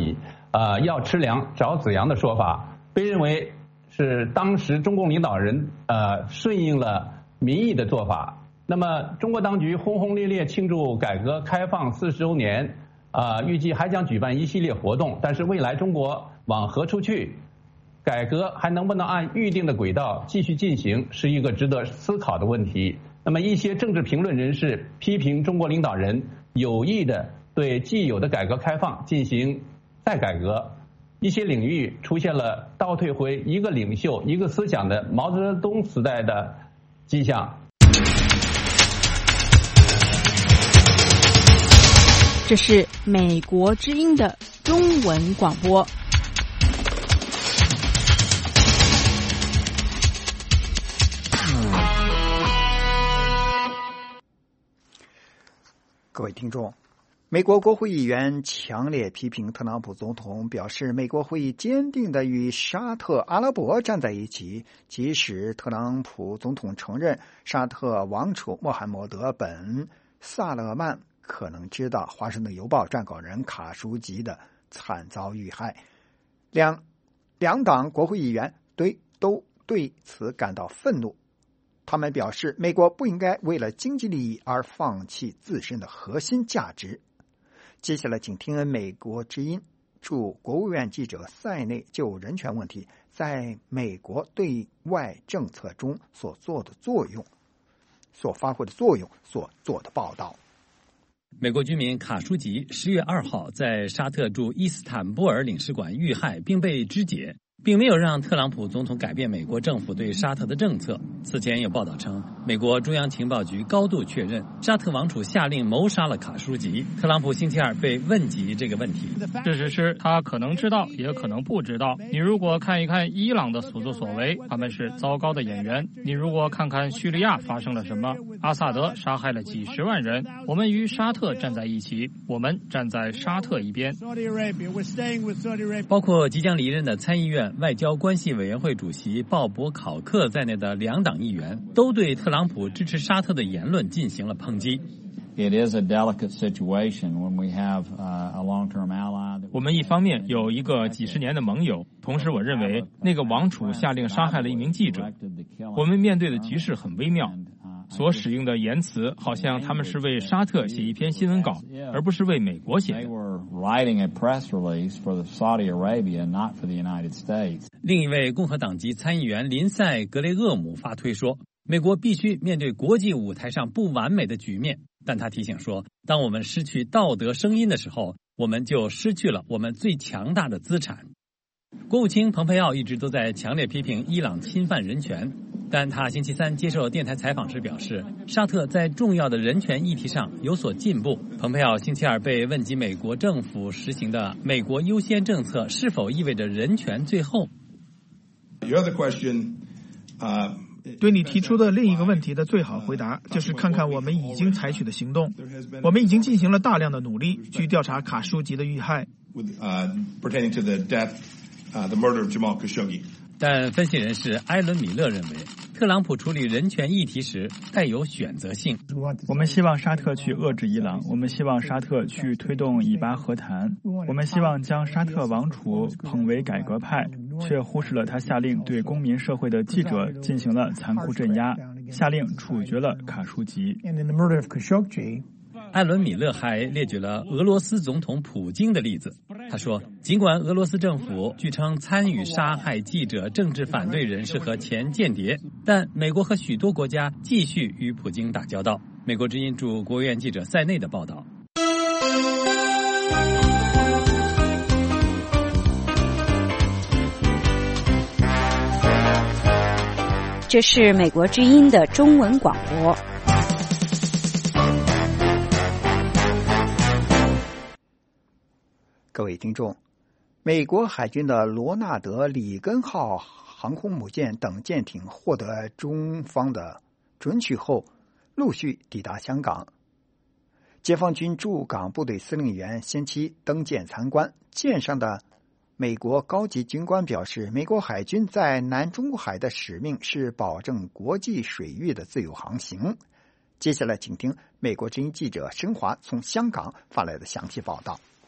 要吃粮找子阳的说法，被认为是当时中共领导人顺应了民意的做法。那么中国当局轰轰烈烈庆祝改革开放40周年，预计还将举办一系列活动，但是未来中国往何处去，改革还能不能按预定的轨道继续进行，是一个值得思考的问题。那么一些政治评论人士批评中国领导人有意的对既有的改革开放进行再改革，一些领域出现了倒退回一个领袖一个思想的毛泽东时代的迹象。 这是美国之音的中文广播。 各位听众，美国国会议员强烈批评特朗普总统，表示美国会坚定地与沙特阿拉伯站在一起，即使特朗普总统承认沙特王储穆罕默德本·萨勒曼可能知道《华盛顿邮报》撰稿人卡舒吉的惨遭遇害。两党国会议员都对此感到愤怒。他们表示，美国不应该为了经济利益而放弃自身的核心价值。接下来请听美国之音驻国务院记者塞内就人权问题在美国对外政策中所发挥的作用所做的报道。 美国居民卡舒吉10月2号在沙特驻伊斯坦布尔领事馆遇害并被肢解，并没有让特朗普总统改变美国政府对沙特的政策。此前有报道称，美国中央情报局高度确认沙特王储下令谋杀了卡舒吉。特朗普星期二被问及这个问题， 事实是他可能知道也可能不知道。你如果看一看伊朗的所作所为，他们是糟糕的演员。你如果看看叙利亚发生了什么，阿萨德杀害了几十万人，我们与沙特站在一起，我们站在沙特一边。 包括即将离任的参议院外交关系委员会主席鲍勃·考克在内的两党议员都对特朗普支持沙特的言论进行了抨击。 我们一方面有一个几十年的盟友，同时我认为那个王储下令杀害了一名记者。我们面对的局势很微妙，所使用的言辞好像他们是为沙特写一篇新闻稿，而不是为美国写的。 另一位共和党籍参议员林赛·格雷厄姆发推说，美国必须面对国际舞台上不完美的局面，但他提醒说，当我们失去道德声音的时候，我们就失去了我们最强大的资产。国务卿蓬佩奥一直都在强烈批评伊朗侵犯人权，但他星期三接受电台采访时表示，沙特在重要的人权议题上有所进步。蓬佩奥星期二被问及美国政府实行的美国优先政策是否意味着人权最后。 对你提出的另一个问题的最好回答就是看看我们已经采取的行动。我们已经进行了大量的努力去调查卡舒吉的遇害。 但分析人士埃伦·米勒认为，特朗普处理人权议题时带有选择性。 我们希望沙特去遏制伊朗，我们希望沙特去推动以巴和谈，我们希望将沙特王储捧为改革派，却忽视了他下令对公民社会的记者进行了残酷镇压，下令处决了卡舒吉。 艾伦·米勒还列举了俄罗斯总统普京的例子。他说，尽管俄罗斯政府据称参与杀害记者、政治反对人士和前间谍，但美国和许多国家继续与普京打交道。美国之音驻国务院记者塞内的报道。 这是美国之音的中文广播。 各位听众，美国海军的罗纳德·里根号航空母舰等舰艇获得中方的准许后，陆续抵达香港。解放军驻港部队司令员先期登舰参观，舰上的美国高级军官表示，美国海军在南中国海的使命是保证国际水域的自由航行。接下来请听美国之音记者申华从香港发来的详细报道。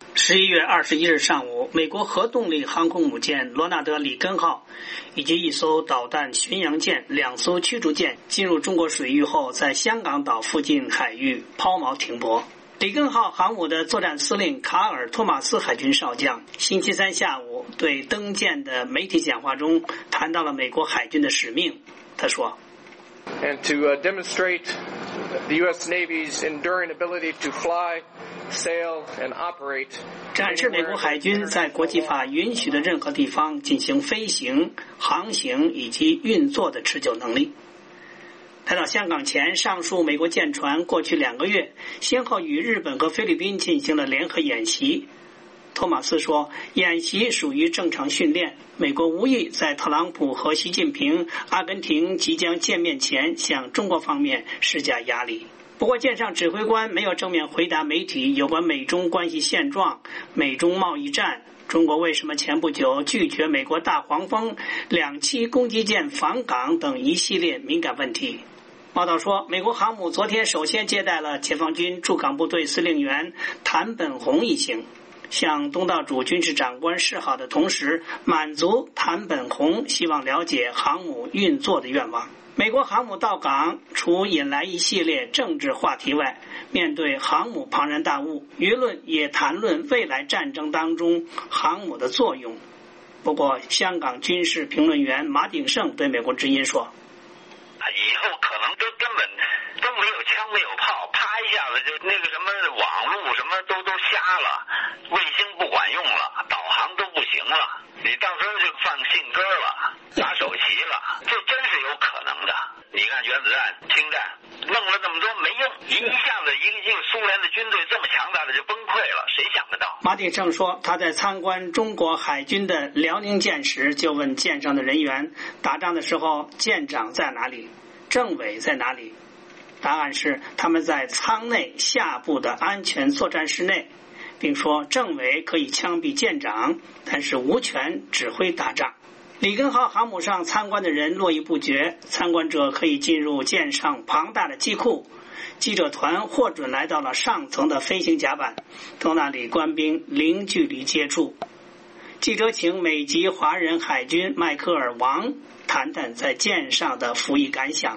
11月21日上午，美国核动力航空母舰罗纳德里根号以及一艘导弹巡洋舰、2艘驱逐舰进入中国水域后，在香港岛附近海域抛锚停泊。里根号航母的作战司令卡尔·托马斯海军少将星期三下午对登舰的媒体讲话中谈到了美国海军的使命。他说 And to demonstrate the U.S. Navy's enduring ability to fly, sail, and operate. 展示美国海军在国际法允许的任何地方进行飞行、航行以及运作的持久能力。来到香港前，上述美国舰船过去2个月先后与日本和菲律宾进行了联合演习。托马斯说，演习属于正常训练，美国无意在特朗普和习近平、阿根廷即将见面前向中国方面施加压力。不过舰上指挥官没有正面回答媒体有关美中关系现状、美中贸易战、中国为什么前不久拒绝美国大黄蜂2栖攻击舰访港等一系列敏感问题。报道说，美国航母昨天首先接待了解放军驻港部队司令员谭本宏一行，向东道主军事长官示好的同时，满足谭本宏希望了解航母运作的愿望。美国航母到港，除引来一系列政治话题外，面对航母庞然大物，舆论也谈论未来战争当中航母的作用。不过，香港军事评论员马鼎盛对美国之音说， 以后可能根本都没有枪没有炮，啪一下子就那个什么网路什么都瞎了，卫星不管用了，导航都不行了，你到时候就放信鸽了，打手旗了，这真是有可能的。你看原子弹、氢弹弄了那么多没用，一下子一个苏联的军队这么强大的就崩溃了，谁想得到？ 马鼎盛说，他在参观中国海军的辽宁舰时，就问舰上的人员，打仗的时候舰长在哪里，政委在哪里？答案是他们在舱内下部的安全作战室内，并说政委可以枪毙舰长，但是无权指挥打仗。里根号航母上参观的人络绎不绝，参观者可以进入舰上庞大的机库，记者团获准来到了上层的飞行甲板，同那里官兵零距离接触。记者请美籍华人海军迈克尔·王谈谈在舰上的服役感想。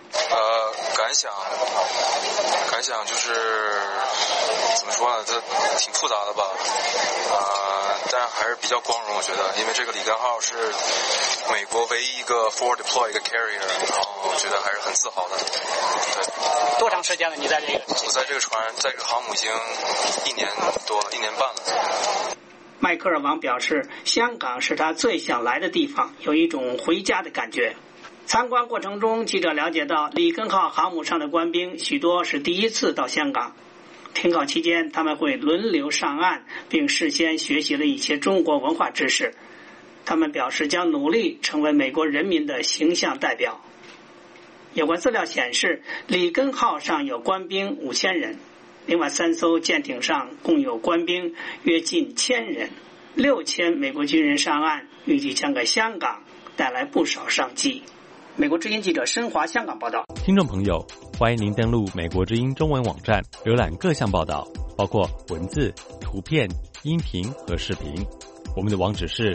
感想就是怎么说呢，这挺复杂的吧，但还是比较光荣，我觉得，因为这个里根号是美国唯一一个 forward deploy 一个 carrier， 然后我觉得还是很自豪的。对。 多长时间了？你在这个？ 我在这个船，在这个航母已经1年多了，1年半了。 迈克尔·王表示，香港是他最想来的地方，有一种回家的感觉。参观过程中，记者了解到，里根号航母上的官兵许多是第一次到香港。停靠期间，他们会轮流上岸，并事先学习了一些中国文化知识。他们表示将努力成为美国人民的形象代表。有关资料显示，里根号上有官兵5000人，另外3艘舰艇上共有官兵约近1000人，6000美国军人上岸，预计将给香港带来不少商机。美国之音记者申华香港报道。 听众朋友，欢迎您登录美国之音中文网站，浏览各项报道，包括文字、图片、音频和视频。我们的网址是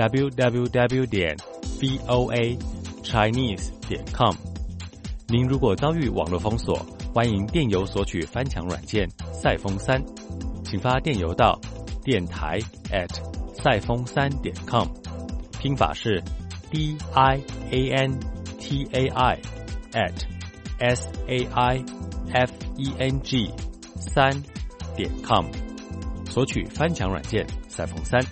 www.voachinese.com。您如果遭遇网络封锁，欢迎电邮索取翻墙软件赛风3，请发电邮到电台@赛风3.com，拼法是 DIANTAI@SAIFENG3.com， 索取翻墙软件赛风3。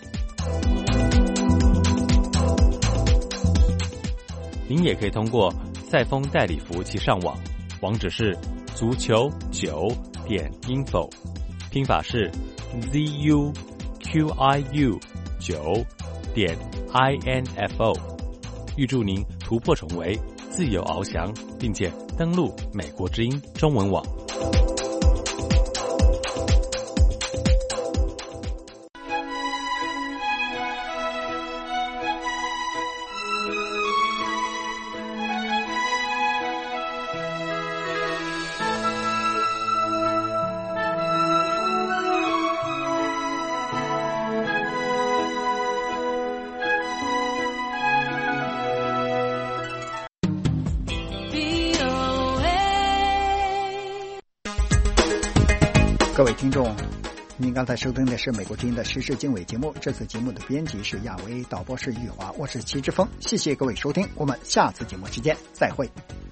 您也可以通过赛风代理服务器上网，网址是足球9.info， 拼法是 ZUQIU9.info。预祝您突破重围，自由翱翔，并且登陆美国之音中文网。 各位听众，您刚才收听的是美国之音的时事经纬节目，这次节目的编辑是亚维，导播是玉华，我是齐志峰，谢谢各位收听，我们下次节目时间再会。